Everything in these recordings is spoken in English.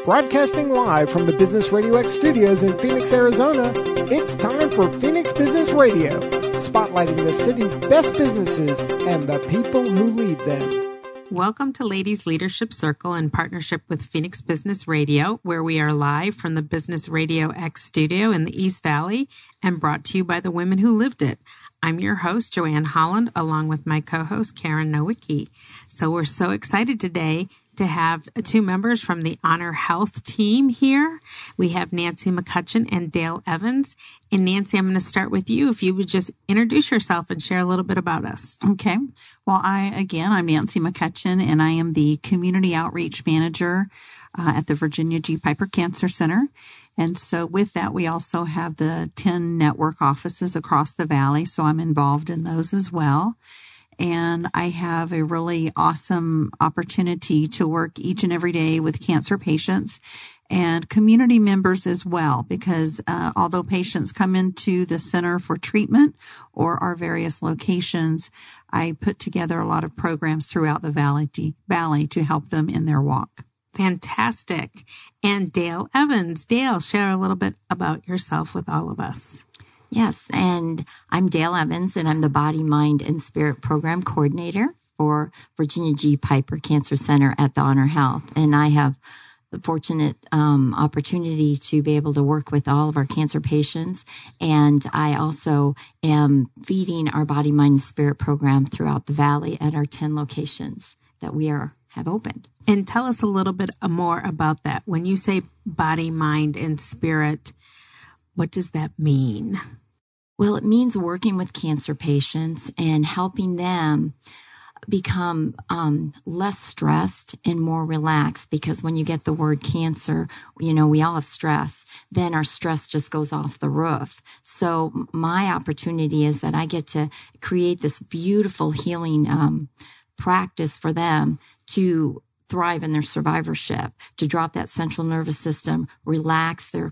Broadcasting live from the Business Radio X studios in Phoenix, Arizona, it's time for Phoenix Business Radio, spotlighting the city's best businesses and the people who lead them. Welcome to Ladies Leadership Circle in partnership with Phoenix Business Radio, where we are live from the Business Radio X studio in the East Valley and brought to you by the women who lived it. I'm your host, Joanne Holland, along with my co-host, Karen Nowicki. So we're so excited today to have two members from the Honor Health team here. We have Nancy McCutcheon and Dale Evans. And Nancy, I'm going to start with you. If you would just introduce yourself and share a little bit about us. Okay. Well, I'm Nancy McCutcheon, and I am the Community Outreach Manager at the Virginia G. Piper Cancer Center. And so with that, we also have the 10 network offices across the valley. So I'm involved in those as well. And I have a really awesome opportunity to work each and every day with cancer patients and community members as well, because although patients come into the center for treatment or our various locations, I put together a lot of programs throughout the valley to help them in their walk. Fantastic. And Dale Evans. Dale, share a little bit about yourself with all of us. Yes, and I'm Dale Evans, and I'm the Body, Mind, and Spirit Program Coordinator for Virginia G. Piper Cancer Center at the Honor Health. And I have the fortunate opportunity to be able to work with all of our cancer patients. And I also am feeding our Body, Mind, and Spirit program throughout the valley at our 10 locations that we have opened. And tell us a little bit more about that. When you say body, mind, and spirit, what does that mean? Well, it means working with cancer patients and helping them become less stressed and more relaxed, because when you get the word cancer, we all have stress, then our stress just goes off the roof. So my opportunity is that I get to create this beautiful healing practice for them to thrive in their survivorship, to drop that central nervous system, relax their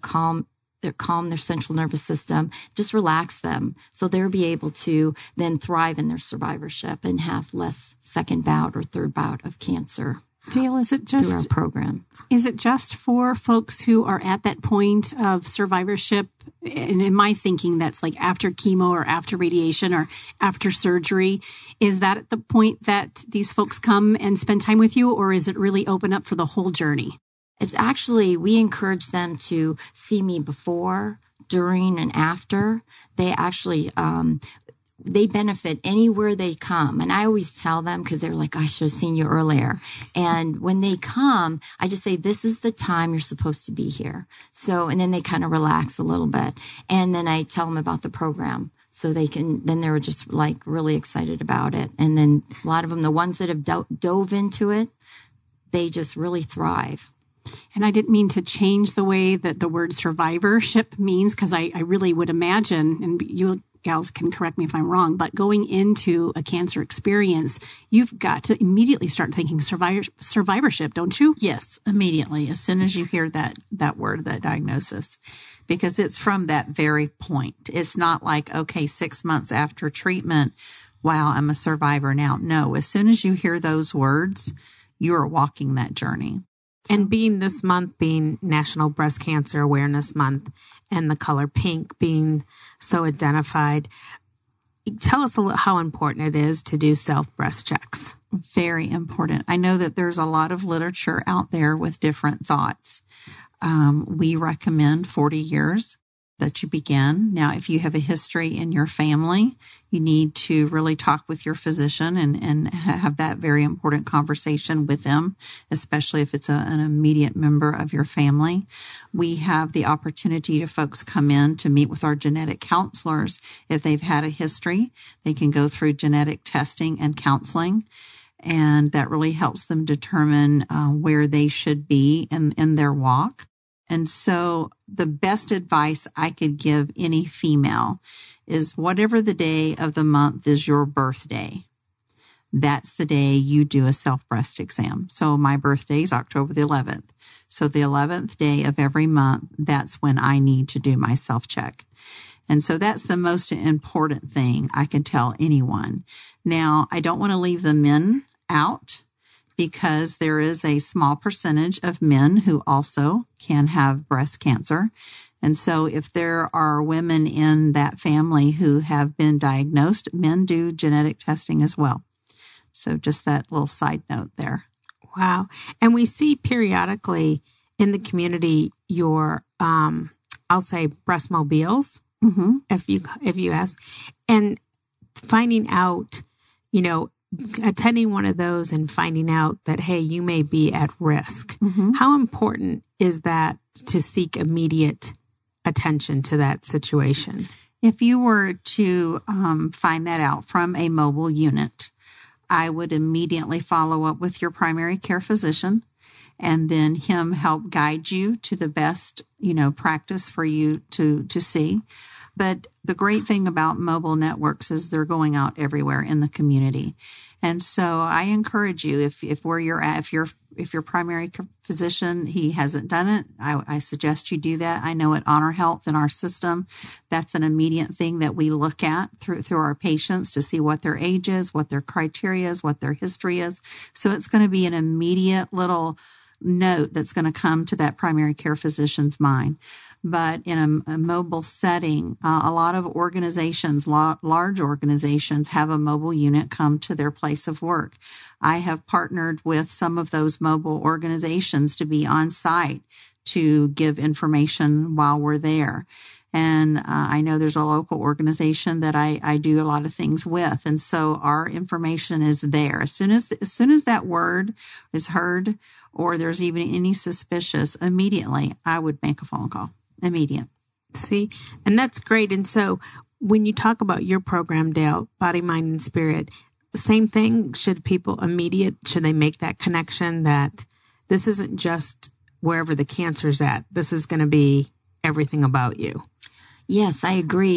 their central nervous system, just relax them so they'll be able to then thrive in their survivorship and have less second bout or third bout of cancer. Dale, is it just through our program? Is it just for folks who are at that point of survivorship? And in my thinking, that's like after chemo or after radiation or after surgery. Is that at the point that these folks come and spend time with you, or is it really open up for the whole journey? It's actually, we encourage them to see me before, during, and after. They actually, they benefit anywhere they come. And I always tell them, because they're like, I should have seen you earlier. And when they come, I just say, this is the time you're supposed to be here. So, and then they kind of relax a little bit. And then I tell them about the program. So then they were just like really excited about it. And then a lot of them, the ones that have dove into it, they just really thrive. And I didn't mean to change the way that the word survivorship means, because I really would imagine, and you gals can correct me if I'm wrong, but going into a cancer experience, you've got to immediately start thinking survivorship, don't you? Yes, immediately, as soon as you hear that word, that diagnosis, because it's from that very point. It's not like, okay, 6 months after treatment, wow, I'm a survivor now. No, as soon as you hear those words, you are walking that journey. And being this month being National Breast Cancer Awareness Month and the color pink being so identified, tell us how important it is to do self-breast checks. Very important. I know that there's a lot of literature out there with different thoughts. We recommend 40 years that you begin. Now, if you have a history in your family, you need to really talk with your physician and have that very important conversation with them, especially if it's an immediate member of your family. We have the opportunity to folks come in to meet with our genetic counselors. If they've had a history, they can go through genetic testing and counseling. And that really helps them determine where they should be in their walk. And so the best advice I could give any female is whatever the day of the month is your birthday, that's the day you do a self-breast exam. So my birthday is October the 11th. So the 11th day of every month, that's when I need to do my self-check. And so that's the most important thing I can tell anyone. Now, I don't want to leave the men out because there is a small percentage of men who also can have breast cancer. And so if there are women in that family who have been diagnosed, men do genetic testing as well. So just that little side note there. Wow. And we see periodically in the community your, I'll say breast mobiles, if you ask, and finding out, attending one of those and finding out that, hey, you may be at risk. How important is that to seek immediate attention to that situation? If you were to find that out from a mobile unit, I would immediately follow up with your primary care physician and then him help guide you to the best, practice for you to see. But the great thing about mobile networks is they're going out everywhere in the community. And so I encourage you, if where you're at, if your primary physician, he hasn't done it, I suggest you do that. I know at Honor Health in our system, that's an immediate thing that we look at through our patients to see what their age is, what their criteria is, what their history is. So it's going to be an immediate little note that's going to come to that primary care physician's mind. But in a mobile setting, a lot of organizations, large organizations, have a mobile unit come to their place of work. I have partnered with some of those mobile organizations to be on site to give information while we're there. And I know there's a local organization that I do a lot of things with. And so our information is there. As soon as that word is heard or there's even any suspicious, immediately I would make a phone call. Immediate. See, and that's great. And so when you talk about your program, Dale, Body, Mind, and Spirit, same thing. Should they make that connection that this isn't just wherever the cancer's at? This is going to be everything about you. Yes, I agree.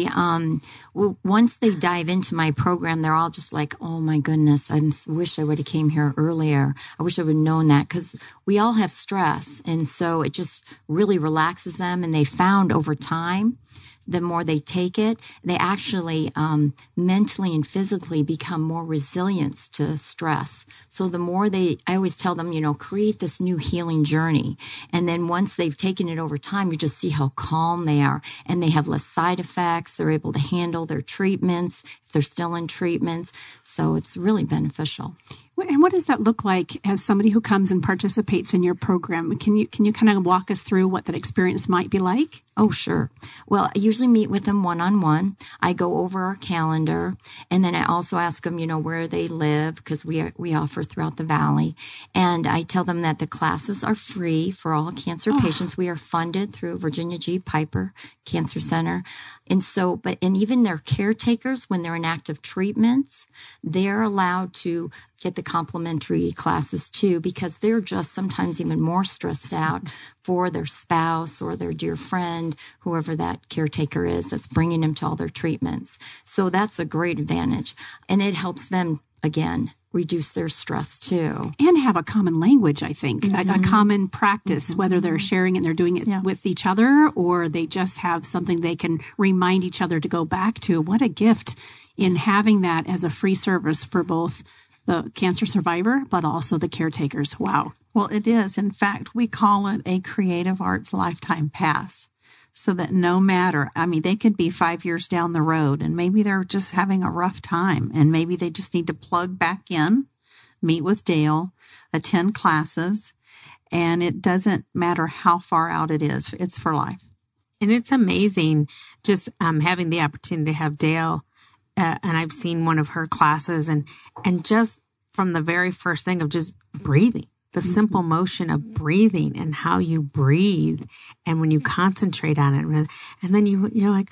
Once they dive into my program, they're all just like, oh my goodness, I wish I would have came here earlier. I wish I would have known that, because we all have stress. And so it just really relaxes them. And they found over time, the more they take it, they actually mentally and physically become more resilient to stress. So the more I always tell them, create this new healing journey. And then once they've taken it over time, you just see how calm they are. And they have less side effects. They're able to handle their treatments if they're still in treatments. So it's really beneficial. And what does that look like as somebody who comes and participates in your program? Can you kind of walk us through what that experience might be like? Oh, sure. Well, I usually meet with them one-on-one. I go over our calendar, and then I also ask them, where they live, because we offer throughout the valley. And I tell them that the classes are free for all cancer patients. We are funded through Virginia G. Piper Cancer Center. And so, and even their caretakers, when they're in active treatments, they're allowed to get the complimentary classes too, because they're just sometimes even more stressed out for their spouse or their dear friend, whoever that caretaker is that's bringing them to all their treatments. So that's a great advantage. And it helps them, again, reduce their stress too. And have a common language, I think, a common practice, whether they're sharing it and they're doing it with each other, or they just have something they can remind each other to go back to. What a gift in having that as a free service for both the cancer survivor, but also the caretakers. Wow. Well, it is. In fact, we call it a creative arts lifetime pass. So that no matter, they could be 5 years down the road and maybe they're just having a rough time and maybe they just need to plug back in, meet with Dale, attend classes, and it doesn't matter how far out it is. It's for life. And it's amazing just having the opportunity to have Dale, and I've seen one of her classes, and just from the very first thing of just breathing. The simple motion of breathing and how you breathe. And when you concentrate on it, and then you're like,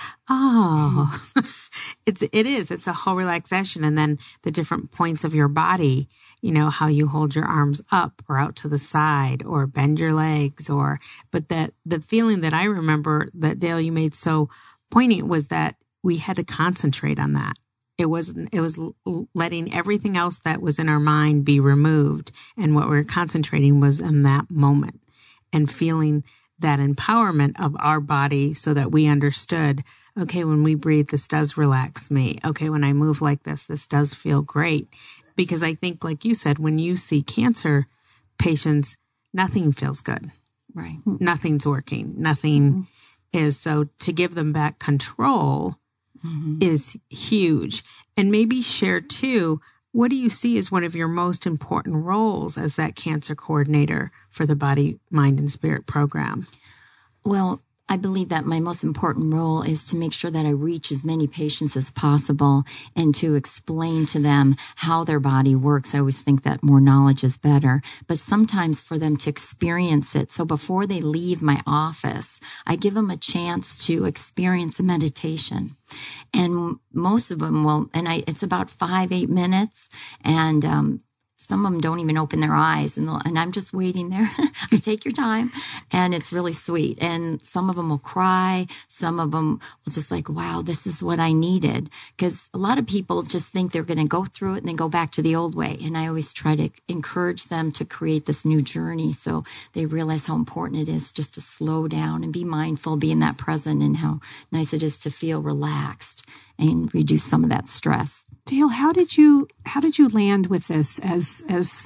oh, it's a whole relaxation. And then the different points of your body, how you hold your arms up or out to the side or bend your legs, but that the feeling that I remember that Dale, you made so poignant was that we had to concentrate on that. It was letting everything else that was in our mind be removed. And what we were concentrating was in that moment and feeling that empowerment of our body so that we understood, okay, when we breathe, this does relax me. Okay, when I move like this does feel great. because I think, like you said, when you see cancer patients, nothing feels good. Right. Nothing's working. Nothing is. So to give them back control is huge. And maybe share too, what do you see as one of your most important roles as that cancer coordinator for the Body, Mind, and Spirit program? Well, I believe that my most important role is to make sure that I reach as many patients as possible and to explain to them how their body works. I always think that more knowledge is better, but sometimes for them to experience it. So before they leave my office, I give them a chance to experience a meditation. And most of them will, and it's about 5-8 minutes, and some of them don't even open their eyes, and I'm just waiting there. I take your time, and it's really sweet. And some of them will cry. Some of them will just like, wow, this is what I needed. Because a lot of people just think they're going to go through it and then go back to the old way. And I always try to encourage them to create this new journey so they realize how important it is just to slow down and be mindful, be in that present, and how nice it is to feel relaxed and reduce some of that stress. Dale, how did you land with this as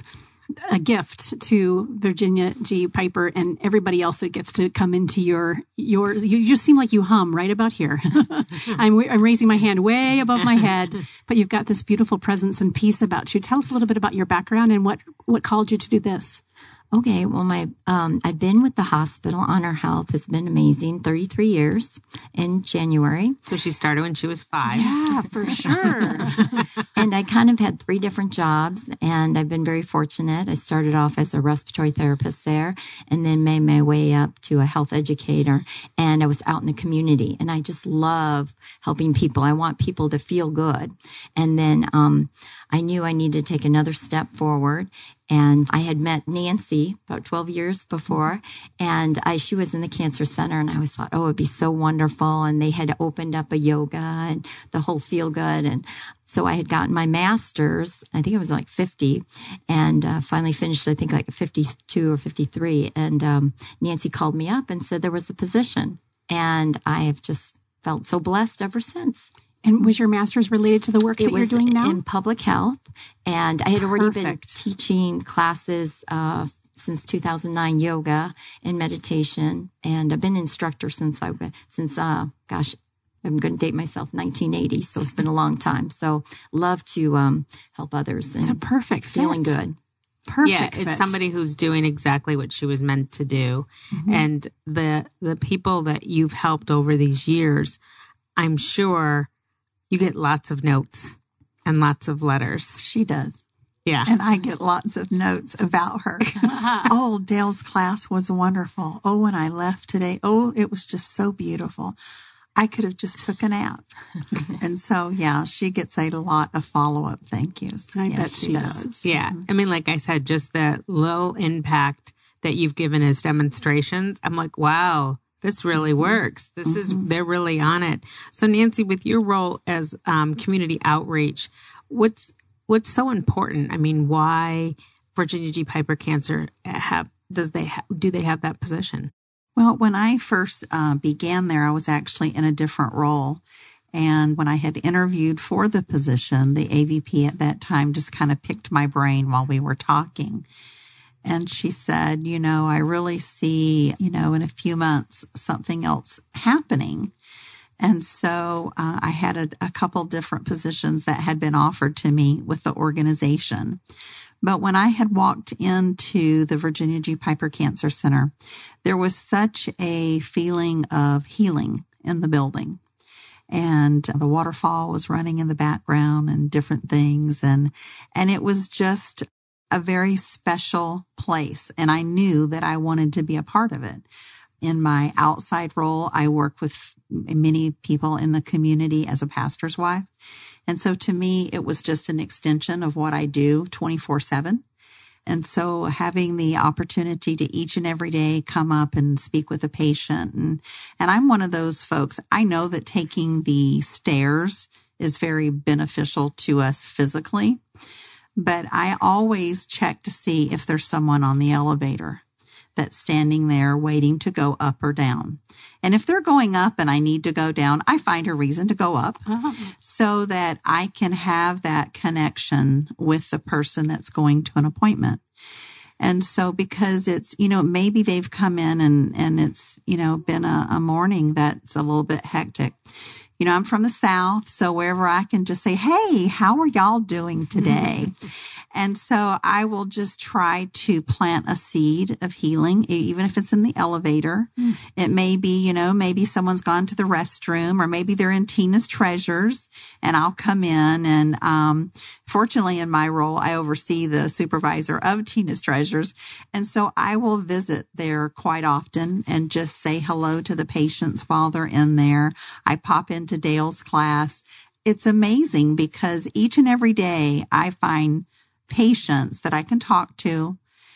a gift to Virginia G. Piper and everybody else that gets to come into your you just seem like you hum right about here. I'm raising my hand way above my head, but you've got this beautiful presence and peace about you. Tell us a little bit about your background and what called you to do this. Okay, well, I've been with the hospital. Honor Health has been amazing. 33 years in January. So she started when she was 5. Yeah, for sure. And I kind of had 3 different jobs, and I've been very fortunate. I started off as a respiratory therapist there, and then made my way up to a health educator, and I was out in the community. And I just love helping people. I want people to feel good. And then I knew I needed to take another step forward. And I had met Nancy about 12 years before, and she was in the cancer center, and I always thought, oh, it'd be so wonderful. And they had opened up a yoga and the whole feel good. And so I had gotten my master's, I think it was like 50, and finally finished, I think like 52 or 53. And Nancy called me up and said there was a position. And I have just felt so blessed ever since. And was your master's related to the work that you're doing now? In public health. And I had already been teaching classes since 2009, yoga and meditation. And I've been an instructor since I'm going to date myself, 1980. So it's been a long time. So love to help others. It's a perfect feeling good. Perfect. Yeah, it's somebody who's doing exactly what she was meant to do. And the people that you've helped over these years, I'm sure you get lots of notes and lots of letters. She does. Yeah. And I get lots of notes about her. Oh, Dale's class was wonderful. Oh, when I left today, oh, it was just so beautiful. I could have just took a nap. And so, yeah, she gets a lot of follow-up thank yous. I bet she does. Yeah. I mean, like I said, just that little impact that you've given as demonstrations, I'm like, wow. This really works. They're really on it. So Nancy, with your role as community outreach, what's so important? I mean, why Virginia G. Piper Cancer do they have that position? Well, when I first began there, I was actually in a different role. And when I had interviewed for the position, the AVP at that time just kind of picked my brain while we were talking. And she said, I really see, in a few months, something else happening. And so I had a couple different positions that had been offered to me with the organization. But when I had walked into the Virginia G. Piper Cancer Center, there was such a feeling of healing in the building. And the waterfall was running in the background and different things. And it was just a very special place. And I knew that I wanted to be a part of it. In my outside role, I work with many people in the community as a pastor's wife. And so to me, it was just an extension of what I do 24/7. And so having the opportunity to each and every day come up and speak with a patient. And I'm one of those folks, I know that taking the stairs is very beneficial to us physically. But I always check to see if there's someone on the elevator that's standing there waiting to go up or down. And if they're going up and I need to go down, I find a reason to go up so that I can have that connection with the person that's going to an appointment. And so because it's, maybe they've come in and it's, been a morning that's a little bit hectic. I'm from the South, so wherever I can just say, hey, how are y'all doing today? And so I will just try to plant a seed of healing, even if it's in the elevator. It may be, maybe someone's gone to the restroom, or maybe they're in Tina's Treasures, and I'll come in. And fortunately, in my role, I oversee the supervisor of Tina's Treasures. And so I will visit there quite often and just say hello to the patients while they're in there. I pop into Dale's class. It's amazing because each and every day I find patients that I can talk to,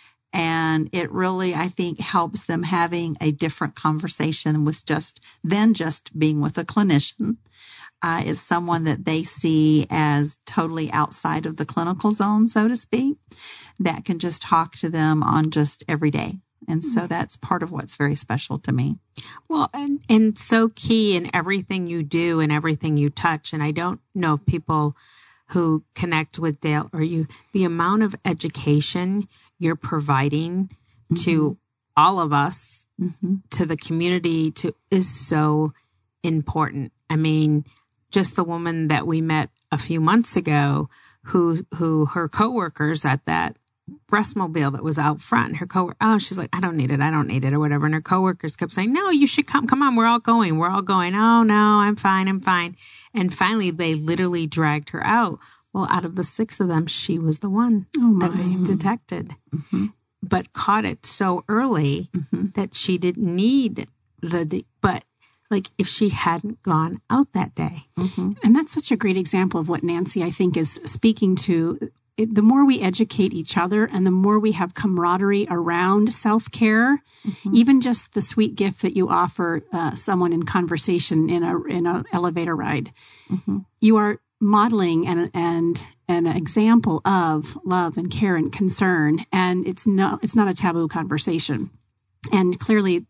and it really, I think, helps them having a different conversation with just being with a clinician. Is someone that they see as totally outside of the clinical zone, so to speak, that can just talk to them on just every day. And so that's part of what's very special to me. Well, and so key in everything you do and everything you touch. And I don't know if people who connect with Dale or you, the amount of education you're providing to all of us, to the community, is so important. I mean, just the woman that we met a few months ago who her coworkers at that breastmobile that was out front, her coworker, she's like, I don't need it or whatever. And her coworkers kept saying, no, you should come on, we're all going. Oh no, I'm fine. And finally they literally dragged her out. Well, out of the 6 of them, she was the one that was detected, but caught it so early that she didn't need but like if she hadn't gone out that day. And that's such a great example of what Nancy, I think, is speaking to. The more we educate each other and the more we have camaraderie around self-care, even just the sweet gift that you offer someone in conversation in a elevator ride, you are modeling and an example of love and care and concern. And it's not a taboo conversation. And clearly,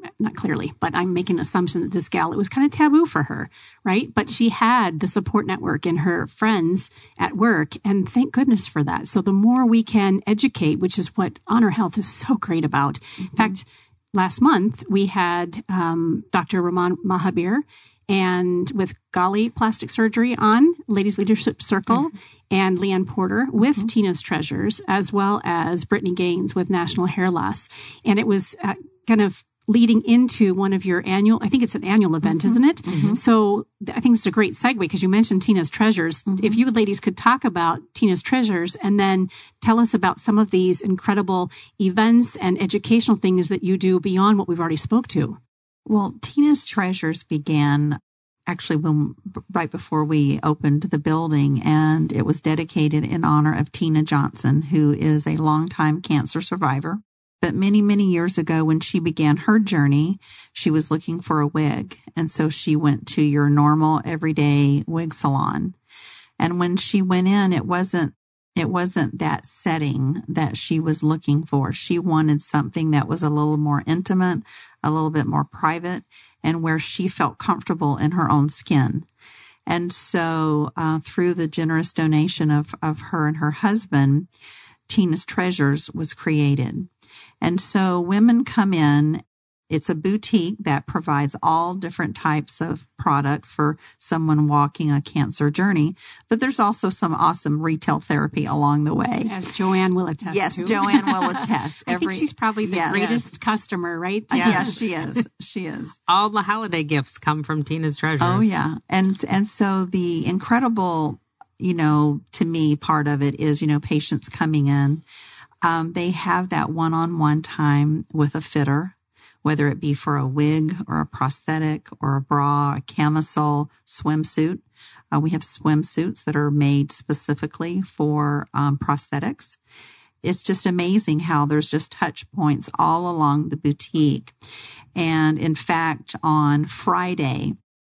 but I'm making an assumption that this gal, it was kind of taboo for her, right? But she had the support network and her friends at work, and thank goodness for that. So the more we can educate, which is what Honor Health is so great about. In fact, last month we had Dr. Rahman Mahabir and with Gali Plastic Surgery on Ladies Leadership Circle and Leanne Porter with Tina's Treasures, as well as Brittany Gaines with National Hair Loss. And it was kind of leading into one of your annual, I think it's an annual event, isn't it? So I think it's a great segue because you mentioned Tina's Treasures. If you ladies could talk about Tina's Treasures and then tell us about some of these incredible events and educational things that you do beyond what we've already spoke to. Well, Tina's Treasures began actually right before we opened the building, and it was dedicated in honor of Tina Johnson, who is a longtime cancer survivor. But many, many years ago, when she began her journey, she was looking for a wig. And so she went to your normal, everyday wig salon. And when she went in, it wasn't that setting that she was looking for. She wanted something that was a little more intimate, a little bit more private, and where she felt comfortable in her own skin. And so through the generous donation of her and her husband, Tina's Treasures was created. And so women come in. It's a boutique that provides all different types of products for someone walking a cancer journey. But there's also some awesome retail therapy along the way. As Joanne will attest Yes, to. Joanne will attest. I think she's probably the greatest customer, right? Yes, she is. She is. All the holiday gifts come from Tina's Treasures. Oh, yeah. And so the incredible, to me, part of it is, patients coming in. They have that one-on-one time with a fitter, whether it be for a wig or a prosthetic or a bra, a camisole, swimsuit. We have swimsuits that are made specifically for prosthetics. It's just amazing how there's just touch points all along the boutique. And in fact, on Friday,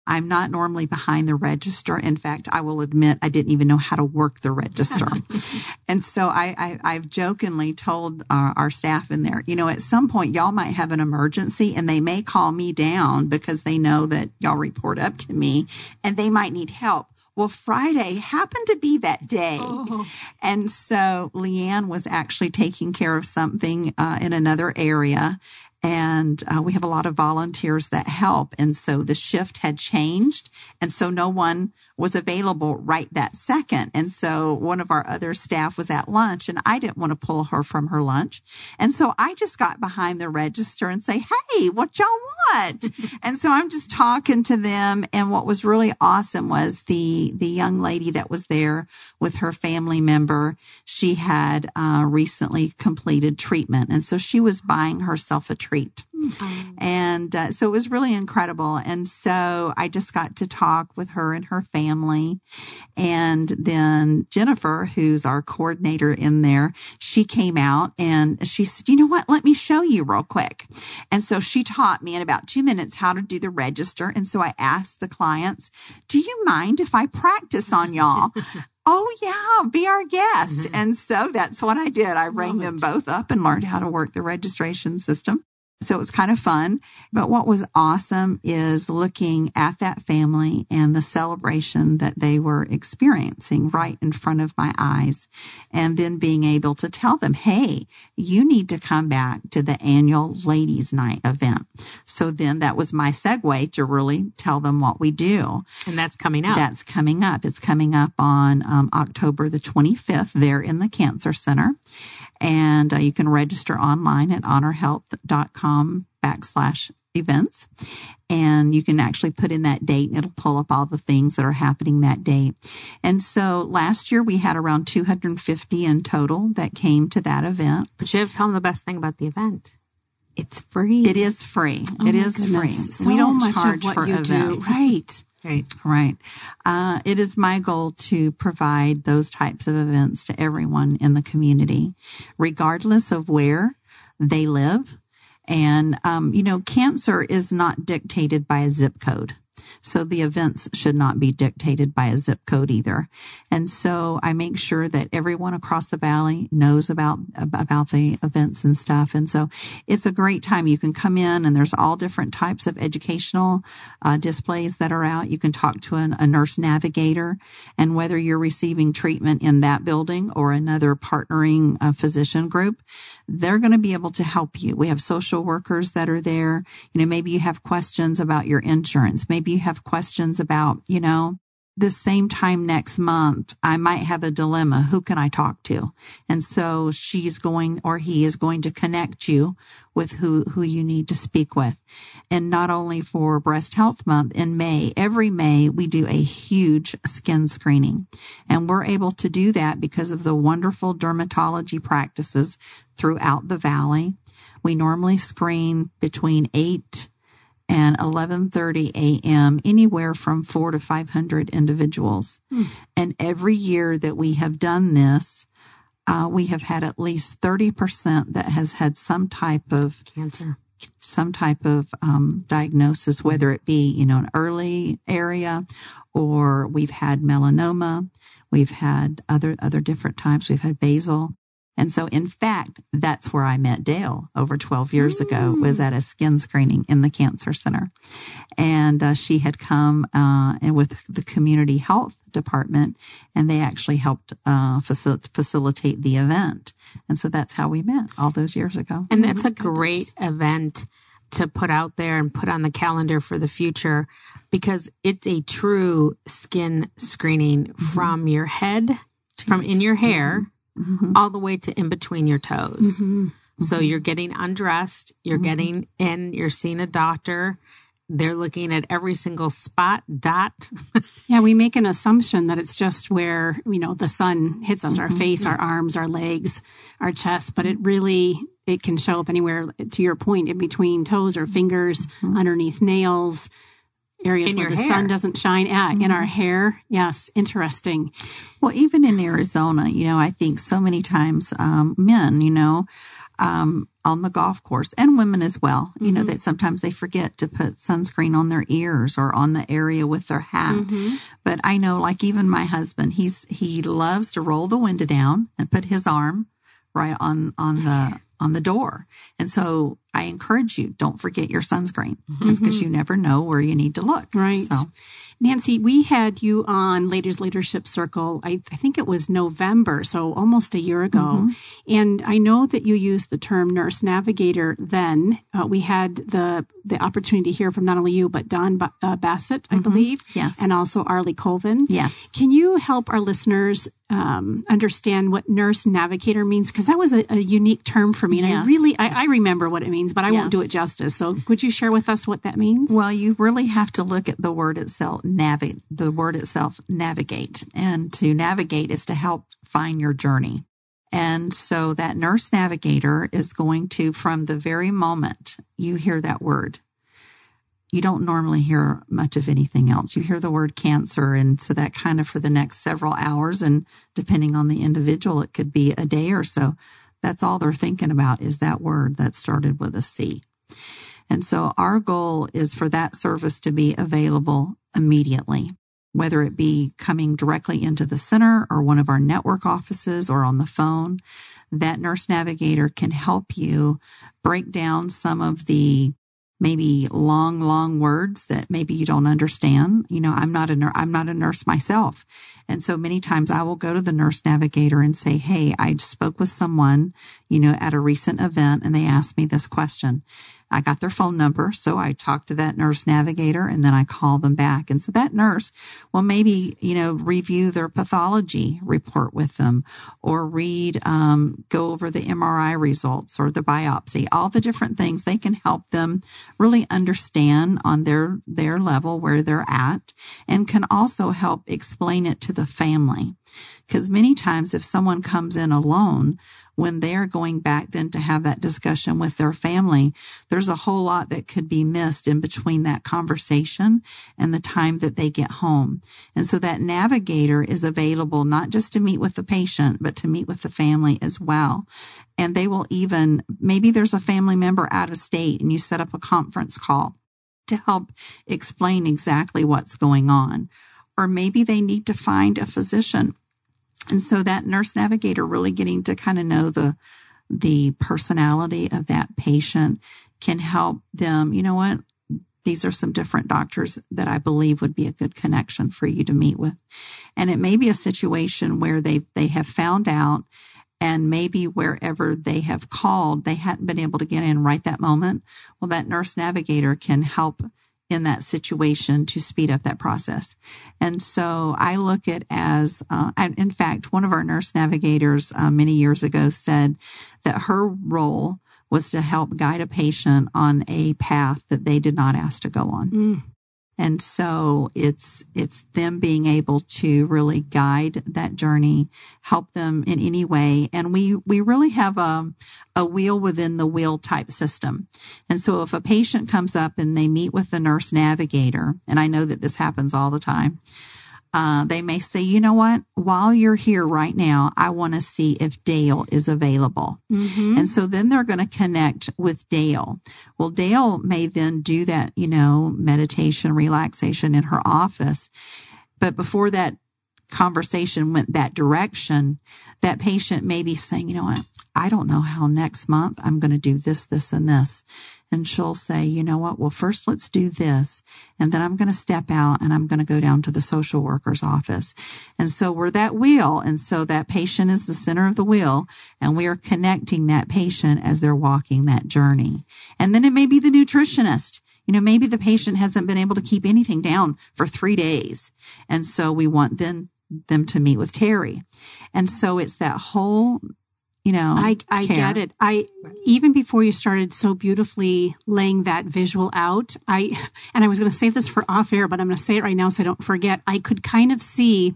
I'm not normally behind the register. In fact, I will admit I didn't even know how to work the register. And so I've jokingly told our staff in there, at some point y'all might have an emergency and they may call me down because they know that y'all report up to me and they might need help. Well, Friday happened to be that day. Oh. And so Leanne was actually taking care of something in another area. And we have a lot of volunteers that help. And so the shift had changed. And so no one was available right that second. And so one of our other staff was at lunch and I didn't want to pull her from her lunch. And so I just got behind the register and say, hey, what y'all want? And so I'm just talking to them. And what was really awesome was the young lady that was there with her family member. She had recently completed treatment. And so she was buying herself a treat. And so it was really incredible. And so I just got to talk with her and her family. And then Jennifer, who's our coordinator in there, she came out and she said, you know what? Let me show you real quick. And so she taught me in about 2 minutes how to do the register. And so I asked the clients, do you mind if I practice on y'all? Oh, yeah, be our guest. Mm-hmm. And so that's what I did. I rang them both up and learned how to work the registration system. So it was kind of fun. But what was awesome is looking at that family and the celebration that they were experiencing right in front of my eyes. And then being able to tell them, hey, you need to come back to the annual Ladies' Night event. So then that was my segue to really tell them what we do. And that's coming up. That's coming up. It's coming up on October the 25th there in the Cancer Center. And you can register online at honorhealth.com/events. And you can actually put in that date and it'll pull up all the things that are happening that day. And so last year we had around 250 in total that came to that event. But you have to tell them the best thing about the event. It's free. It is free. It is free. So we don't charge for events. Right. Right. It is my goal to provide those types of events to everyone in the community, regardless of where they live. And, cancer is not dictated by a zip code. So the events should not be dictated by a zip code either. And so I make sure that everyone across the valley knows about the events and stuff. And so it's a great time. You can come in and there's all different types of educational displays that are out. You can talk to a nurse navigator, and whether you're receiving treatment in that building or another partnering physician group, they're going to be able to help you. We have social workers that are there. Maybe you have questions about your insurance. Maybe you have questions about, this same time next month, I might have a dilemma. Who can I talk to? And so he is going to connect you with who you need to speak with. And not only for Breast Health Month in May, every May we do a huge skin screening. And we're able to do that because of the wonderful dermatology practices throughout the valley. We normally screen between 8 and 11:30 a.m., anywhere from 400 to 500 individuals. And every year that we have done this, we have had at least 30% that has had some type of cancer, some type of diagnosis, whether it be, an early area, or we've had melanoma, we've had other different types, we've had basal. And so, in fact, that's where I met Dale over 12 years ago, was at a skin screening in the Cancer Center. And she had come and with the community health department, and they actually helped facilitate the event. And so that's how we met all those years ago. And that's a great event to put out there and put on the calendar for the future, because it's a true skin screening from your head, from in your hair, all the way to in between your toes. So you're getting undressed, you're getting in, you're seeing a doctor. They're looking at every single spot, dot. Yeah, we make an assumption that it's just where, the sun hits us, our face, our arms, our legs, our chest, but it can show up anywhere, to your point, in between toes or fingers, underneath nails, areas where the sun doesn't shine. In our hair. Yes. Interesting. Well, even in Arizona, I think so many times men, on the golf course, and women as well, that sometimes they forget to put sunscreen on their ears or on the area with their hat. But I know, like even my husband, he loves to roll the window down and put his arm right on the door. And so I encourage you, don't forget your sunscreen. It's because you never know where you need to look. Right. So, Nancy, we had you on Ladies Leadership Circle, I think it was November, so almost a year ago. And I know that you used the term nurse navigator then. We had the opportunity to hear from not only you, but Don Bassett, I believe. Yes. And also Arlie Colvin. Yes. Can you help our listeners understand what nurse navigator means? Because that was a unique term for me. And I remember what it means, but I won't do it justice. So could you share with us what that means? Well, you really have to look at the word itself, navigate. And to navigate is to help find your journey. And so that nurse navigator is going to, from the very moment you hear that word, you don't normally hear much of anything else. You hear the word cancer. And so that kind of for the next several hours, and depending on the individual, it could be a day or so. That's all they're thinking about is that word that started with a C. And so our goal is for that service to be available immediately, whether it be coming directly into the center or one of our network offices or on the phone. That nurse navigator can help you break down some of the maybe long words that maybe you don't understand. I'm not a nurse myself. And so many times I will go to the nurse navigator and say, hey, I spoke with someone, at a recent event, and they asked me this question. I got their phone number, so I talked to that nurse navigator, and then I call them back. And so that nurse will maybe, review their pathology report with them, or go over the MRI results or the biopsy, all the different things. They can help them really understand on their level where they're at, and can also help explain it to the family. Because many times if someone comes in alone, when they're going back then to have that discussion with their family, there's a whole lot that could be missed in between that conversation and the time that they get home. And so that navigator is available not just to meet with the patient, but to meet with the family as well. And they will even, maybe there's a family member out of state and you set up a conference call to help explain exactly what's going on. Or maybe they need to find a physician. And so that nurse navigator really getting to kind of know the personality of that patient can help them. You know what? These are some different doctors that I believe would be a good connection for you to meet with. And it may be a situation where they have found out, and maybe wherever they have called, they hadn't been able to get in right that moment. Well, that nurse navigator can help in that situation to speed up that process. And so I look at as, in fact, one of our nurse navigators many years ago said that her role was to help guide a patient on a path that they did not ask to go on. And so it's them being able to really guide that journey, help them in any way. And we really have a wheel within the wheel type system. And so if a patient comes up and they meet with the nurse navigator, and I know that this happens all the time, they may say, you know what, while you're here right now, I want to see if Dale is available. And so then they're going to connect with Dale. Well, Dale may then do that, meditation, relaxation in her office. But before that conversation went that direction, that patient may be saying, you know what, I don't know how next month I'm going to do this, this, and this. And she'll say, you know what, well, first let's do this. And then I'm going to step out and I'm going to go down to the social worker's office. And so we're that wheel. And so that patient is the center of the wheel. And we are connecting that patient as they're walking that journey. And then it may be the nutritionist. Maybe the patient hasn't been able to keep anything down for 3 days. And so we want them to meet with Terry. And so it's that whole, I get it. Even before you started so beautifully laying that visual out, and I was going to save this for off air, but I'm going to say it right now so I don't forget. I could kind of see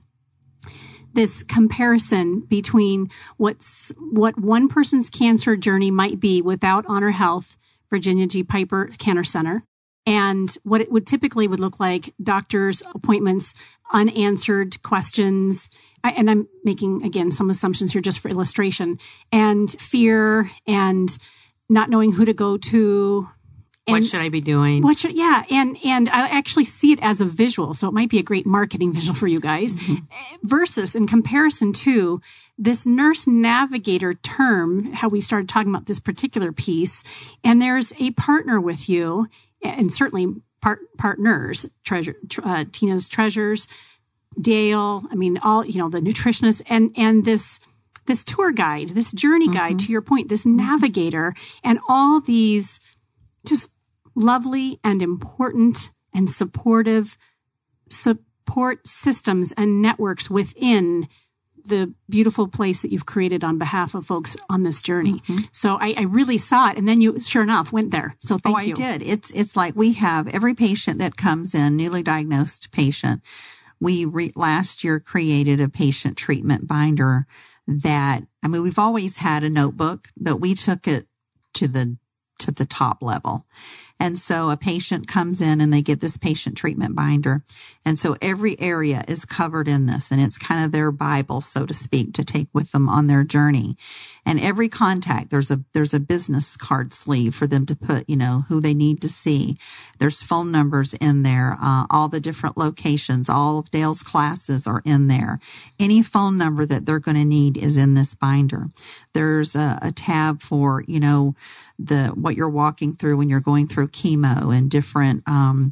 this comparison between what one person's cancer journey might be without Honor Health, Virginia G. Piper Cancer Center, And what it would typically would look like, doctor's appointments, unanswered questions, and I'm making, again, some assumptions here just for illustration, and fear and not knowing who to go to. And what should I be doing? And I actually see it as a visual, so it might be a great marketing visual for you guys, versus in comparison to this nurse navigator term, how we started talking about this particular piece, and there's a partner with you, and certainly partners, Tina's Treasures, Dale, I mean, all, the nutritionist, and this tour guide, this journey guide, to your point, this navigator, and all these just lovely and important and supportive support systems and networks within the beautiful place that you've created on behalf of folks on this journey. So I really saw it. And then you, sure enough, went there. So thank you. I did. It's like we have every patient that comes in, newly diagnosed patient. We last year created a patient treatment binder that, we've always had a notebook, but we took it to the top level. And so a patient comes in and they get this patient treatment binder. And so every area is covered in this, and it's kind of their Bible, so to speak, to take with them on their journey. And every contact, there's a business card sleeve for them to put, who they need to see. There's phone numbers in there, all the different locations, all of Dale's classes are in there. Any phone number that they're going to need is in this binder. There's a tab for, what you're walking through when you're going through chemo, and different,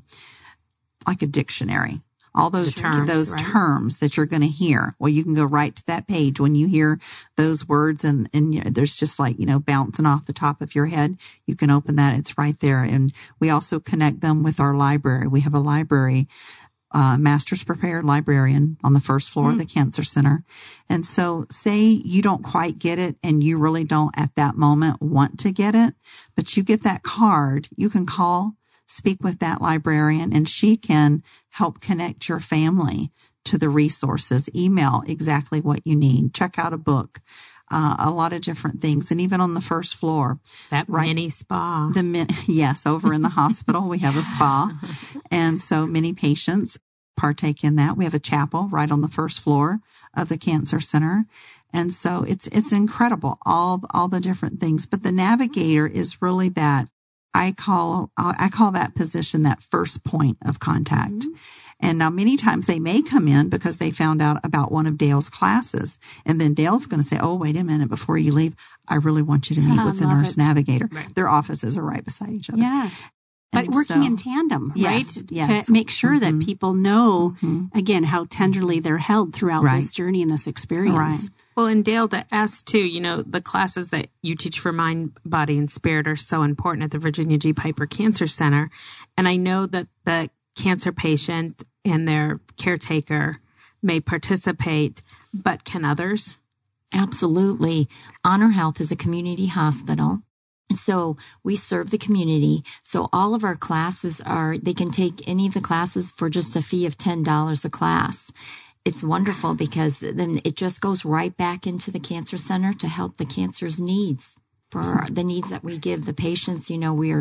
like a dictionary, all those terms that you're going to hear. Well, you can go right to that page when you hear those words, and there's just like, bouncing off the top of your head. You can open that. It's right there. And we also connect them with our library. We have a library, master's prepared librarian on the first floor of the Cancer Center. And so say you don't quite get it, and you really don't at that moment want to get it, but you get that card, you can call, speak with that librarian, and she can help connect your family to the resources, email exactly what you need, check out a book, a lot of different things. And even on the first floor, that mini spa, yes, over in the hospital, we have a spa. And so many patients partake in that. We have a chapel right on the first floor of the Cancer Center. And so it's incredible, all the different things. But the navigator is really that, I call that position that first point of contact. And now many times they may come in because they found out about one of Dale's classes. And then Dale's going to say, oh, wait a minute, before you leave, I really want you to meet with the nurse navigator. Right. Their offices are right beside each other. Yeah. But working in tandem, right? Yes. To make sure that people know, again, how tenderly they're held throughout this journey and this experience. Right. Well, and Dale, to ask too, the classes that you teach for Mind, Body, and Spirit are so important at the Virginia G. Piper Cancer Center. And I know that the cancer patient and their caretaker may participate, but can others? Absolutely. Honor Health is a community hospital. So we serve the community. So all of our classes they can take any of the classes for just a fee of $10 a class. It's wonderful because then it just goes right back into the Cancer Center to help the cancer's needs. For the needs that we give the patients,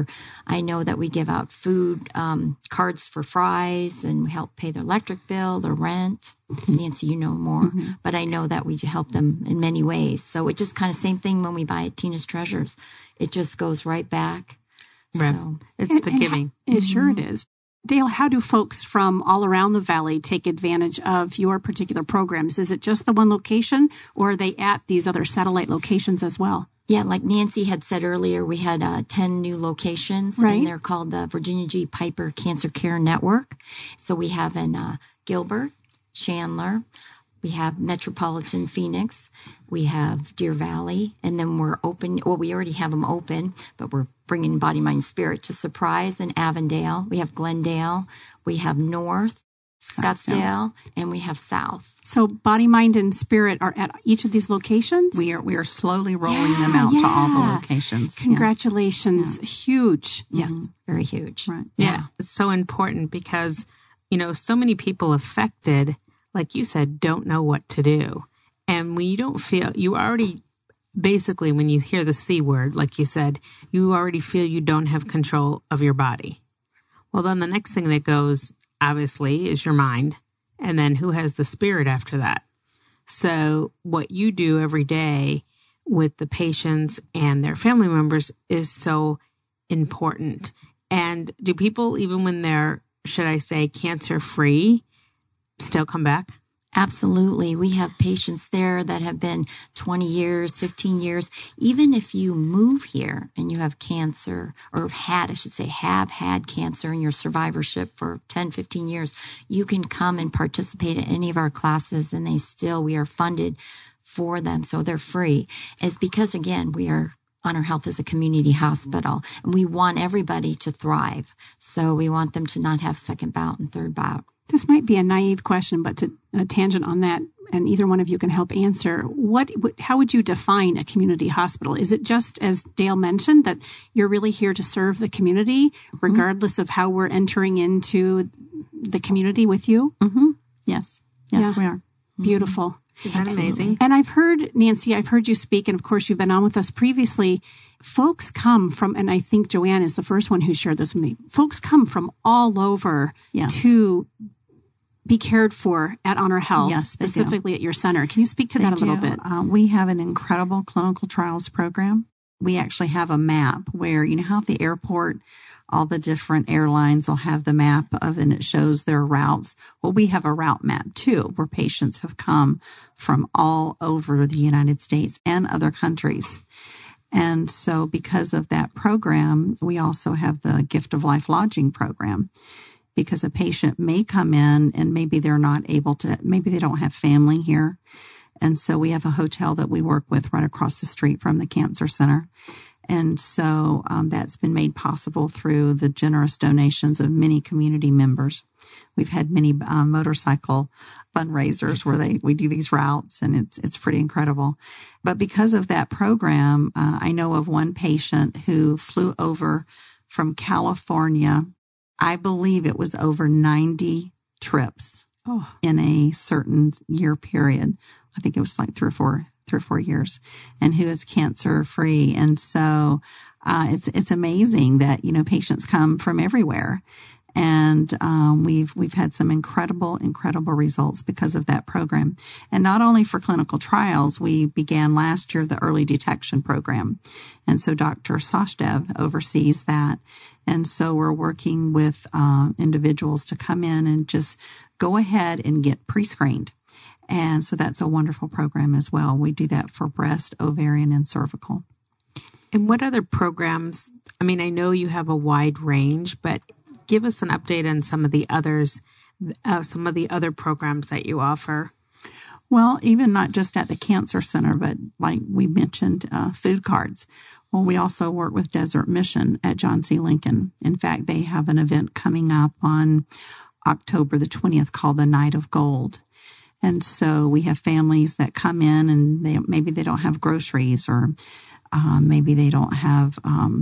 I know that we give out food, cards for fries, and we help pay their electric bill, their rent. Nancy, you know more, but I know that we help them in many ways. So it just kind of same thing when we buy at Tina's Treasures. It just goes right back. Right. So. It's the giving. Sure it is. Dale, how do folks from all around the Valley take advantage of your particular programs? Is it just the one location, or are they at these other satellite locations as well? Yeah, like Nancy had said earlier, we had 10 new locations, and they're called the Virginia G. Piper Cancer Care Network. So we have in Gilbert, Chandler, we have Metropolitan Phoenix, we have Deer Valley, and then we're open. Well, we already have them open, but we're bringing Body, Mind, Spirit to Surprise in Avondale. We have Glendale, we have North, Scottsdale, and we have South. So Body, Mind, and Spirit are at each of these locations? We are slowly rolling them out to all the locations. Congratulations. Yeah. Huge. Yes, very huge. Right. Yeah. It's so important because, so many people affected, like you said, don't know what to do. And when you don't feel, you already, basically when you hear the C word, like you said, you already feel you don't have control of your body. Well, then the next thing that goes, obviously, is your mind. And then who has the spirit after that? So what you do every day with the patients and their family members is so important. And do people, even when they're, should I say, cancer-free, still come back? Absolutely. We have patients there that have been 20 years, 15 years. Even if you move here and you have cancer, or have had cancer in your survivorship for 10, 15 years, you can come and participate in any of our classes, and we are funded for them. So they're free. It's because, again, Honor Health is a community hospital, and we want everybody to thrive. So we want them to not have second bout and third bout. This might be a naive question, but to a tangent on that, and either one of you can help answer, how would you define a community hospital? Is it just, as Dale mentioned, that you're really here to serve the community, regardless of how we're entering into the community with you? Mm-hmm. Yes, we are. Beautiful. Is that amazing? And I've heard, Nancy, you speak, and of course you've been on with us previously. Folks come from, and I think Joanne is the first one who shared this with me, folks come from all over to be cared for at Honor Health, specifically at your center. Can you speak to that a little bit? We have an incredible clinical trials program. We actually have a map where, you know how at the airport, all the different airlines will have the map and it shows their routes. Well, we have a route map too, where patients have come from all over the United States and other countries. And so because of that program, we also have the Gift of Life Lodging program, because a patient may come in and maybe they're not able to, maybe they don't have family here. And so we have a hotel that we work with right across the street from the cancer center. And so that's been made possible through the generous donations of many community members. We've had many motorcycle fundraisers where we do these routes, and it's pretty incredible. But because of that program, I know of one patient who flew over from California. I believe it was over 90 trips in a certain year period. I think it was like three or four years, and who is cancer free. And so, it's amazing that, patients come from everywhere. And, we've had some incredible results because of that program. And not only for clinical trials, we began last year the early detection program. And so Dr. Sachdev oversees that. And so we're working with, individuals to come in and just go ahead and get pre-screened. And so that's a wonderful program as well. We do that for breast, ovarian, and cervical. And what other programs? I mean, I know you have a wide range, but give us an update on some of the others, some of the other programs that you offer. Well, even not just at the Cancer Center, but like we mentioned, food cards. Well, we also work with Desert Mission at John C. Lincoln. In fact, they have an event coming up on October the 20th called the Night of Gold. And so we have families that come in and maybe they don't have groceries, or maybe they don't have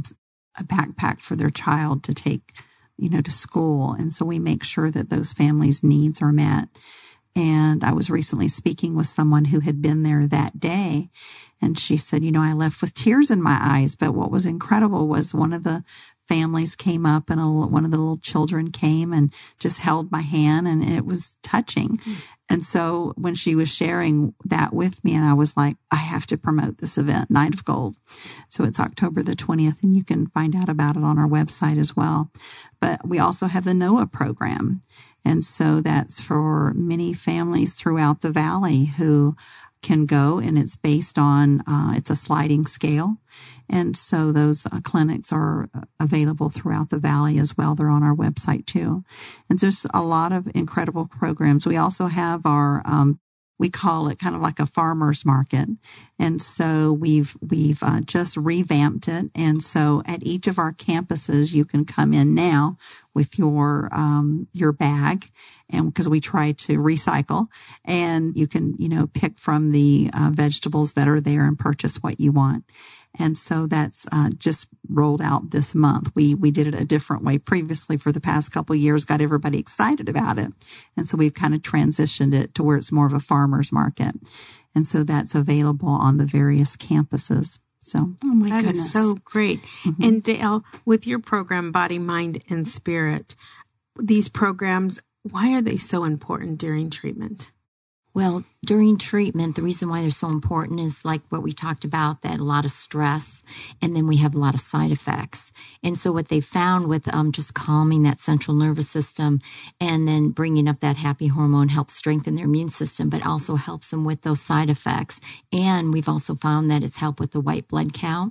a backpack for their child to take, to school. And so we make sure that those families' needs are met. And I was recently speaking with someone who had been there that day, and she said, I left with tears in my eyes. But what was incredible was one of the families came up, and one of the little children came and just held my hand, and it was touching. Mm-hmm. And so when she was sharing that with me, and I was like, I have to promote this event, Night of Gold. So it's October the 20th, and you can find out about it on our website as well. But we also have the NOAA program. And so that's for many families throughout the valley who can go, and it's based on, it's a sliding scale. And so those clinics are available throughout the valley as well. They're on our website too. And there's a lot of incredible programs. We also have our, we call it kind of like a farmer's market. And so we've just revamped it. And so at each of our campuses, you can come in now with your bag, and because we try to recycle, and you can, pick from the vegetables that are there and purchase what you want. And so that's just rolled out this month. We did it a different way previously for the past couple of years, got everybody excited about it. And so we've kind of transitioned it to where it's more of a farmer's market. And so that's available on the various campuses. So, Oh my That goodness. is so great. And Dale, with your program, Body, Mind, and Spirit, these programs, why are they so important during treatment? Well, during treatment, the reason why they're so important is like what we talked about, that a lot of stress, and then we have a lot of side effects. And so what they found with just calming that central nervous system and then bringing up that happy hormone helps strengthen their immune system, but also helps them with those side effects. And we've also found that it's helped with the white blood count.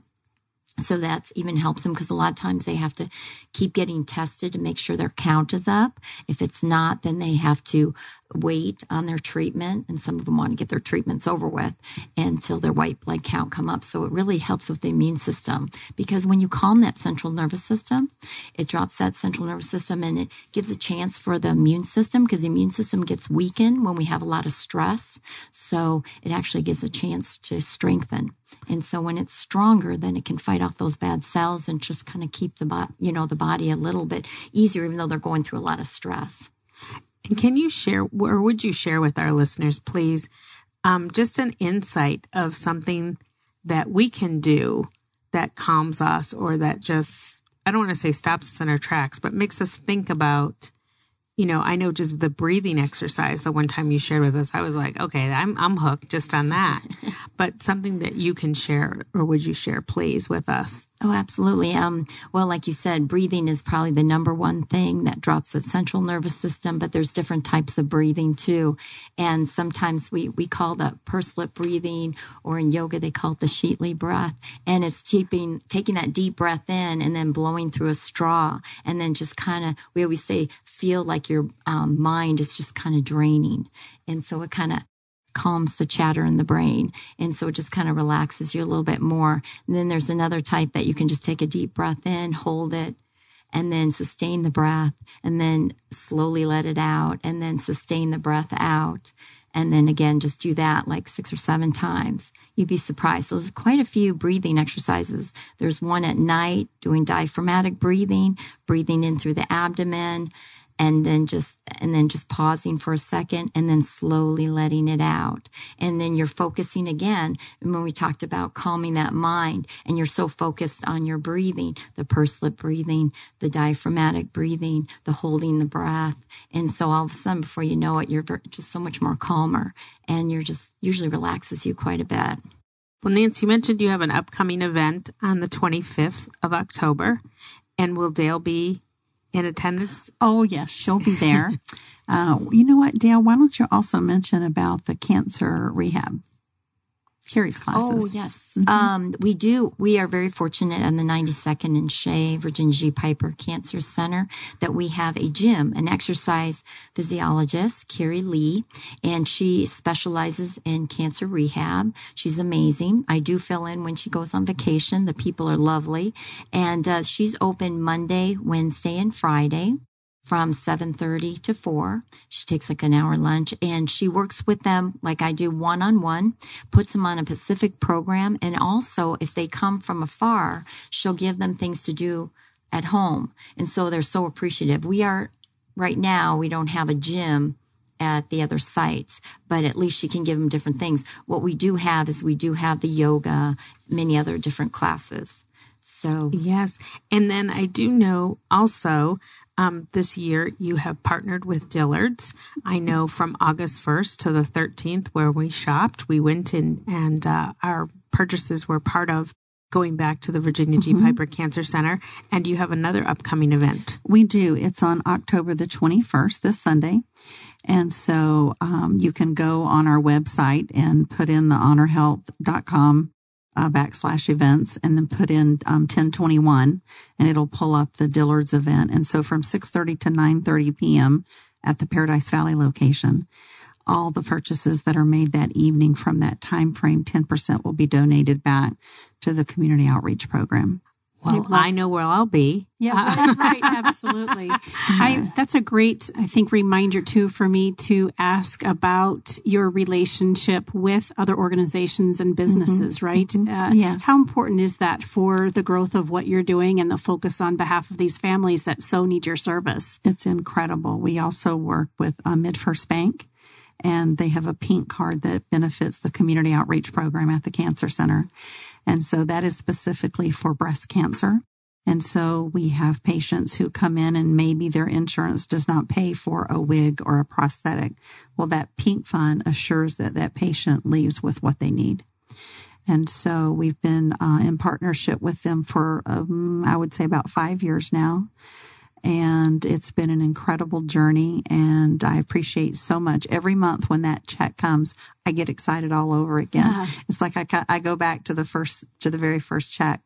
So that even helps them, because a lot of times they have to keep getting tested to make sure their count is up. If it's not, then they have to wait on their treatment. And some of them want to get their treatments over with until their white blood count come up. So it really helps with the immune system, because when you calm that central nervous system, it drops that central nervous system and it gives a chance for the immune system, because the immune system gets weakened when we have a lot of stress. So it actually gives a chance to strengthen. And so when it's stronger, then it can fight off those bad cells and just kind of keep the body a little bit easier, even though they're going through a lot of stress. And can you share, or would you share with our listeners, please, just an insight of something that we can do that calms us, or that just, I don't want to say stops us in our tracks, but makes us think about, I know just the breathing exercise, the one time you shared with us, I was like, okay, I'm hooked just on that. But something that you can share, or would you share, please, with us? Oh, absolutely. Well, like you said, breathing is probably the number one thing that drops the central nervous system, but there's different types of breathing too. And sometimes we call that pursed lip breathing, or in yoga, they call it the Sheatley breath. And it's taking that deep breath in and then blowing through a straw. And then just kind of, we always say, feel like your mind is just kind of draining. And so it kind of calms the chatter in the brain. And so it just kind of relaxes you a little bit more. And then there's another type that you can just take a deep breath in, hold it, and then sustain the breath, and then slowly let it out, and then sustain the breath out. And then again, just do that like 6 or 7 times. You'd be surprised. So there's quite a few breathing exercises. There's one at night, doing diaphragmatic breathing in through the abdomen, and then just pausing for a second, and then slowly letting it out. And then you're focusing again. And when we talked about calming that mind, and you're so focused on your breathing, the pursed lip breathing, the diaphragmatic breathing, the holding the breath. And so all of a sudden, before you know it, you're just so much more calmer, and you're just usually relaxes you quite a bit. Well, Nancy, you mentioned you have an upcoming event on the 25th of October, and will Dale be in attendance? Oh, yes, she'll be there. You know what, Dale, why don't you also mention about the cancer rehab? Carrie's classes. Oh, yes. We do. We are very fortunate on the 92nd and Shea, Virginia G. Piper Cancer Center, that we have a gym, an exercise physiologist, Carrie Lee, and she specializes in cancer rehab. She's amazing. I do fill in when she goes on vacation. The people are lovely. And she's open Monday, Wednesday, and Friday, from 7:30 to 4. She takes like an hour lunch, and she works with them like I do, one-on-one, puts them on a Pacific program. And also, if they come from afar, she'll give them things to do at home. And so they're so appreciative. Right now, we don't have a gym at the other sites, but at least she can give them different things. What we do have is the yoga, many other different classes. So yes. And then I do know also, this year you have partnered with Dillard's. I know from August 1st to the 13th, where we shopped, we went in, and our purchases were part of going back to the Virginia G. Piper Cancer Center. And you have another upcoming event. We do. It's on October the 21st, this Sunday. And so you can go on our website and put in the honorhealth.com /events, and then put in 1021, and it'll pull up the Dillard's event. And so from 6:30 to 9:30 p.m. at the Paradise Valley location, all the purchases that are made that evening from that time frame, 10% will be donated back to the community outreach program. Well, I know where I'll be. Yeah, right. Absolutely. That's a great, I think, reminder too for me to ask about your relationship with other organizations and businesses, right? Yes. How important is that for the growth of what you're doing and the focus on behalf of these families that so need your service? It's incredible. We also work with MidFirst Bank, and they have a pink card that benefits the community outreach program at the cancer center. And so that is specifically for breast cancer. And so we have patients who come in and maybe their insurance does not pay for a wig or a prosthetic. Well, that pink fund assures that that patient leaves with what they need. And so we've been in partnership with them for, I would say, about 5 years now. And it's been an incredible journey, and I appreciate so much. Every month when that check comes, I get excited all over again. Yeah. It's like I go back to the very first check,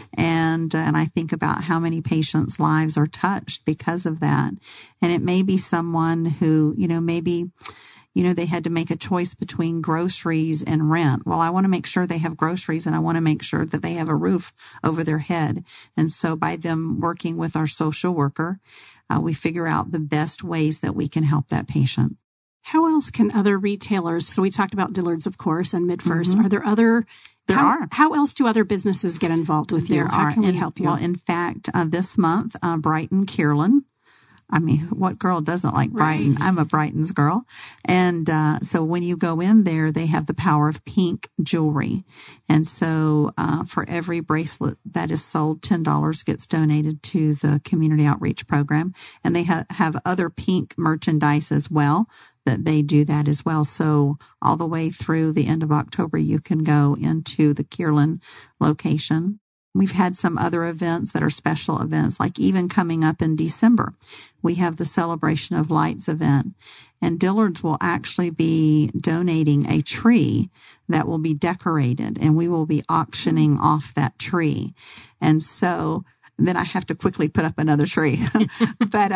and I think about how many patients' lives are touched because of that. And it may be someone who, maybe they had to make a choice between groceries and rent. Well, I want to make sure they have groceries, and I want to make sure that they have a roof over their head. And so by them working with our social worker, we figure out the best ways that we can help that patient. How else can other retailers, so we talked about Dillard's, of course, and MidFirst. Mm-hmm. Are there other... There are. How else do other businesses get involved with you? How can we help you? Well, in fact, this month, Brighton Kierland, I mean, what girl doesn't like Brighton? Right. I'm a Brighton's girl. And so when you go in there, they have the Power of Pink jewelry. And so for every bracelet that is sold, $10 gets donated to the community outreach program. And they have other pink merchandise as well that they do that as well. So all the way through the end of October, you can go into the Kierland location. We've had some other events that are special events, like even coming up in December, we have the Celebration of Lights event, and Dillard's will actually be donating a tree that will be decorated, and we will be auctioning off that tree. And so then I have to quickly put up another tree, but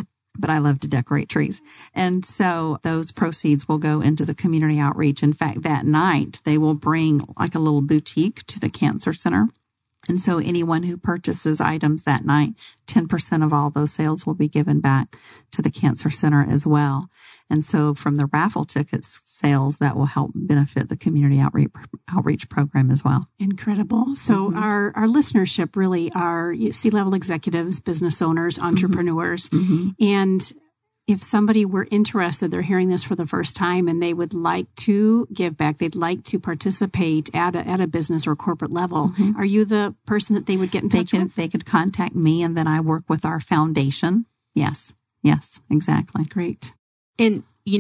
I love to decorate trees. And so those proceeds will go into the community outreach. In fact, that night they will bring like a little boutique to the cancer center. And so anyone who purchases items that night, 10% of all those sales will be given back to the cancer center as well. And so from the raffle tickets sales, that will help benefit the community outreach program as well. Incredible. So our listenership really are C-level executives, business owners, entrepreneurs. Mm-hmm. And if somebody were interested, they're hearing this for the first time and they would like to give back, they'd like to participate at a business or corporate level. Mm-hmm. Are you the person that they would get in touch with? They could contact me, and then I work with our foundation. Yes, exactly. Great. And,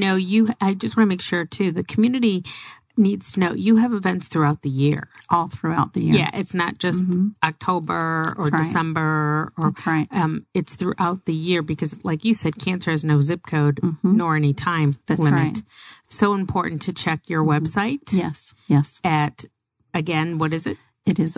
I just want to make sure too, the community needs to know you have events throughout the year. All throughout the year. Yeah, it's not just October or December. That's right. It's throughout the year because, like you said, cancer has no zip code nor any time limit. Right. So important to check your website. Yes. At, again, what is it? It is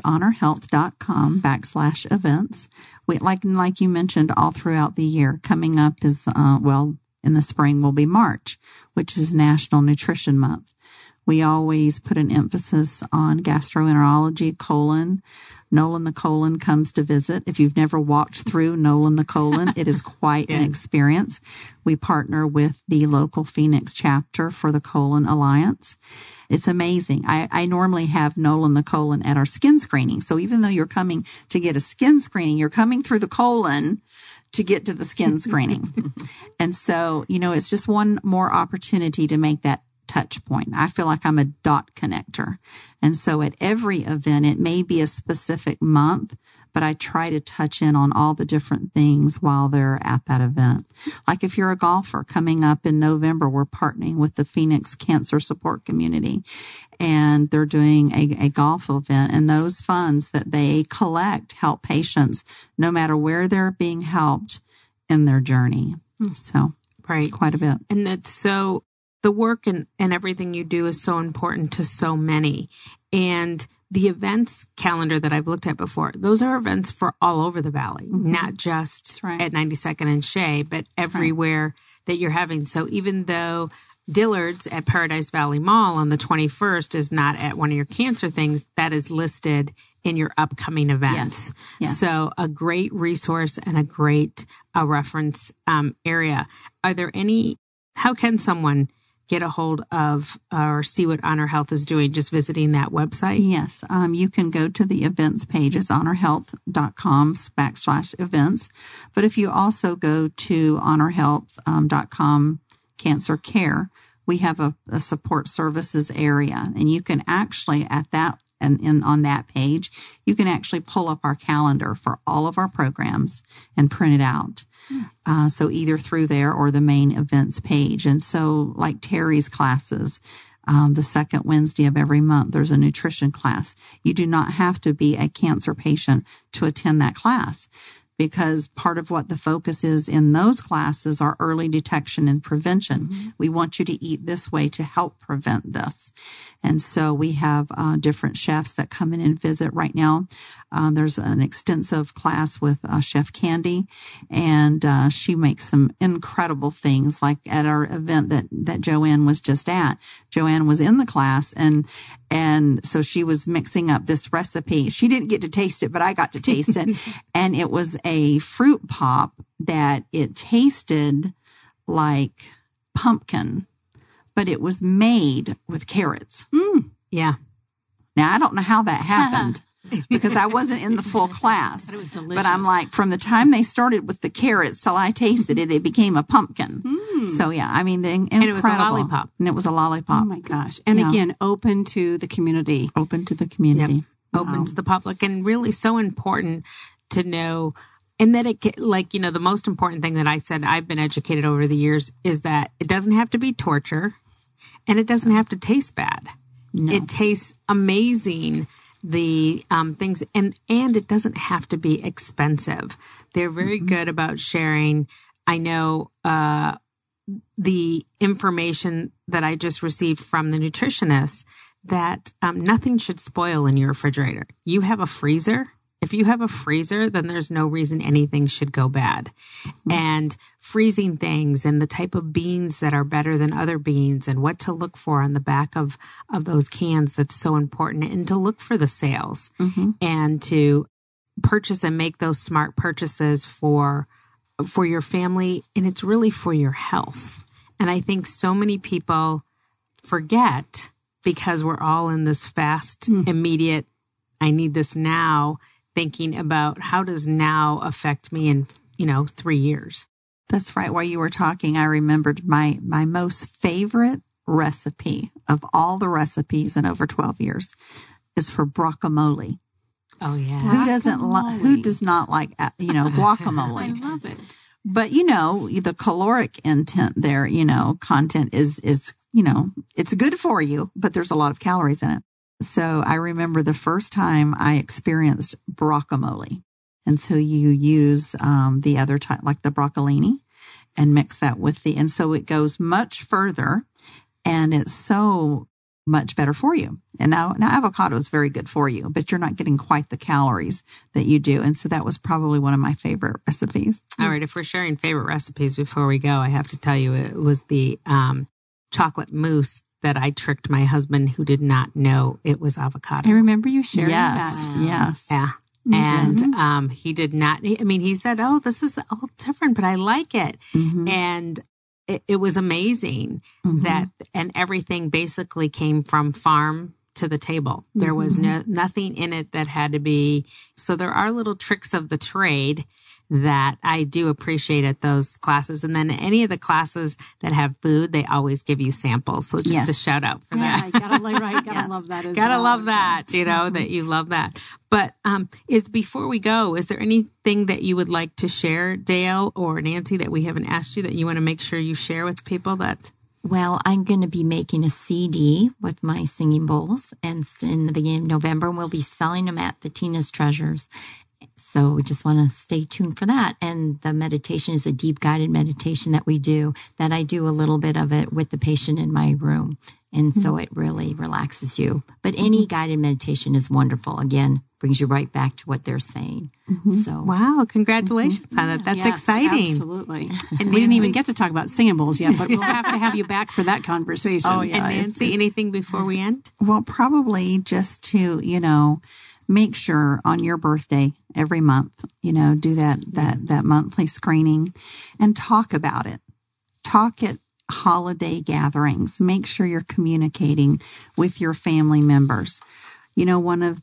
honorhealth.com/events. We, like you mentioned, all throughout the year. Coming up is, in the spring will be March, which is National Nutrition Month. We always put an emphasis on gastroenterology, colon. Nolan the Colon comes to visit. If you've never walked through Nolan the Colon, it is quite an experience. We partner with the local Phoenix chapter for the Colon Alliance. It's amazing. I normally have Nolan the Colon at our skin screening. So even though you're coming to get a skin screening, you're coming through the colon to get to the skin screening. And so, it's just one more opportunity to make that touch point. I feel like I'm a dot connector. And so at every event, it may be a specific month, but I try to touch in on all the different things while they're at that event. Like if you're a golfer, coming up in November, we're partnering with the Phoenix Cancer Support Community, and they're doing a golf event, and those funds that they collect help patients no matter where they're being helped in their journey. So quite a bit. And that's so... The work and everything you do is so important to so many. And the events calendar that I've looked at before, those are events for all over the valley, not just at 92nd and Shea, but everywhere that you're having. So even though Dillard's at Paradise Valley Mall on the 21st is not at one of your cancer things, that is listed in your upcoming events. Yes. So a great resource and a great reference area. Are there how can someone get a hold of or see what Honor Health is doing, just visiting that website? Yes. You can go to the events page. It's honorhealth.com/events. But if you also go to honorhealth.com cancer care, we have a support services area, and you can actually at that and on that page, you can actually pull up our calendar for all of our programs and print it out. So either through there or the main events page. And so like Terry's classes, the second Wednesday of every month, there's a nutrition class. You do not have to be a cancer patient to attend that class, because part of what the focus is in those classes are early detection and prevention. We want you to eat this way to help prevent this. And so we have different chefs that come in and visit right now. There's an extensive class with Chef Candy, and she makes some incredible things. Like at our event that Joanne was just at, Joanne was in the class, and so she was mixing up this recipe. She didn't get to taste it, but I got to taste it. And it was a fruit pop that it tasted like pumpkin, but it was made with carrots. Yeah. Now, I don't know how that happened because I wasn't in the full class. But it was delicious. But I'm like, from the time they started with the carrots till I tasted it, it became a pumpkin. So, yeah, I mean, incredible. And it was a lollipop. And it was a lollipop. Oh, my gosh. And again, open to the community. Open to the community. Yep. Open to the public, and really so important to know. And that the most important thing that I've been educated over the years is that it doesn't have to be torture, and it doesn't have to taste bad. No. It tastes amazing, the things, and it doesn't have to be expensive. They're very good about sharing. I know the information that I just received from the nutritionist that nothing should spoil in your refrigerator. You have a freezer. If you have a freezer, then there's no reason anything should go bad. And freezing things and the type of beans that are better than other beans and what to look for on the back of those cans, that's so important. And to look for the sales and to purchase and make those smart purchases for your family. And it's really for your health. And I think so many people forget, because we're all in this fast, immediate, I need this now, thinking about how does now affect me in, 3 years. That's right. While you were talking, I remembered my most favorite recipe of all the recipes in over 12 years is for guacamole. Oh, yeah. Who does not like, guacamole? I love it. But, the caloric intent there, content is it's good for you, but there's a lot of calories in it. So I remember the first time I experienced guacamole. And so you use the other type, like the broccolini, and mix that with and so it goes much further, and it's so much better for you. And now avocado is very good for you, but you're not getting quite the calories that you do. And so that was probably one of my favorite recipes. All right. If we're sharing favorite recipes before we go, I have to tell you, it was the chocolate mousse that I tricked my husband, who did not know it was avocado. I remember you sharing that. Yes. Yeah. And he did not, he said, oh, this is all different, but I like it. And it was amazing that, and everything basically came from farm to the table. There was nothing in it that had to be, so there are little tricks of the trade that I do appreciate at those classes. And then any of the classes that have food, they always give you samples. So just a shout out for that. Yeah, gotta love that as well. Gotta love that, that you love that. But before we go, is there anything that you would like to share, Dale or Nancy, that we haven't asked you that you want to make sure you share with people that? Well, I'm going to be making a CD with my singing bowls, and in the beginning of November, and we'll be selling them at the Tina's Treasures. So we just want to stay tuned for that. And the meditation is a deep guided meditation that we do, that I do a little bit of it with the patient in my room. And so it really relaxes you. But any guided meditation is wonderful. Again, brings you right back to what they're saying. So wow, congratulations on that. That's exciting. Absolutely. And we didn't even get to talk about singing bowls yet, but we'll have to have you back for that conversation. Oh, yeah. And Nancy, anything before we end? Well, probably just to, make sure on your birthday every month, do that monthly screening and talk about it. Talk at holiday gatherings. Make sure you're communicating with your family members. One of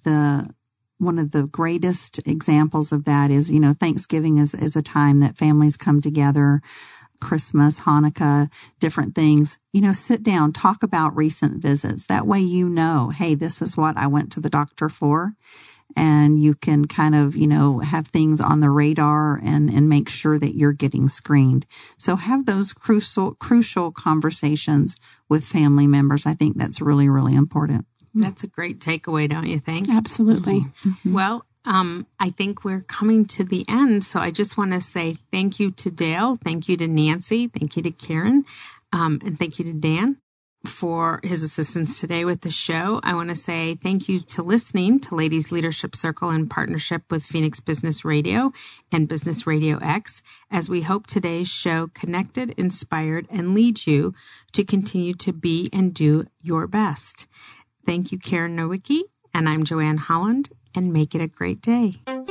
the greatest examples of that is, Thanksgiving is a time that families come together. Christmas, Hanukkah, different things, sit down, talk about recent visits. That way, hey, this is what I went to the doctor for. And you can kind of, have things on the radar and make sure that you're getting screened. So have those crucial conversations with family members. I think that's really, really important. That's a great takeaway, don't you think? Absolutely. Mm-hmm. Well, I think we're coming to the end. So I just want to say thank you to Dale. Thank you to Nancy. Thank you to Karen. And thank you to Dan for his assistance today with the show. I want to say thank you to listening to Ladies Leadership Circle in partnership with Phoenix Business Radio and Business Radio X, as we hope today's show connected, inspired, and leads you to continue to be and do your best. Thank you, Karen Nowicki, and I'm Joanne Holland, and make it a great day.